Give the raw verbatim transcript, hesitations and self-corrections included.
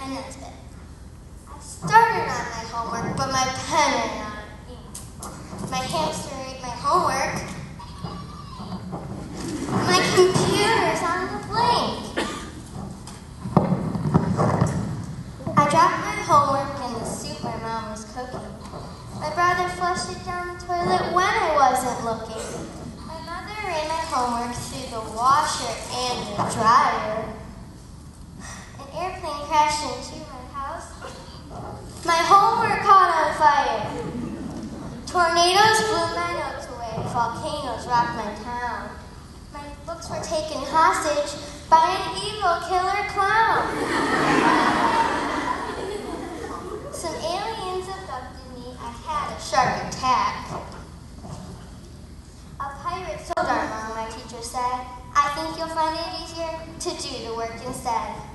pen Nesbitt. I started on my homework, but my pen ran out of ink. My hamster ate my homework. My computer's on the blink. I dropped my homework in the soup my mom was cooking. My brother flushed it down the toilet when I wasn't looking. My mother ran my homework through the washer and the dryer. An airplane crashed into my house. My homework caught on fire. Tornadoes blew my notes away. Volcanoes rocked my town. My books were taken hostage by an evil killer clown. Some aliens abducted me. I had a shark attack. A pirate soldier, Mom, my teacher said. I think you'll find it easier to do the work instead.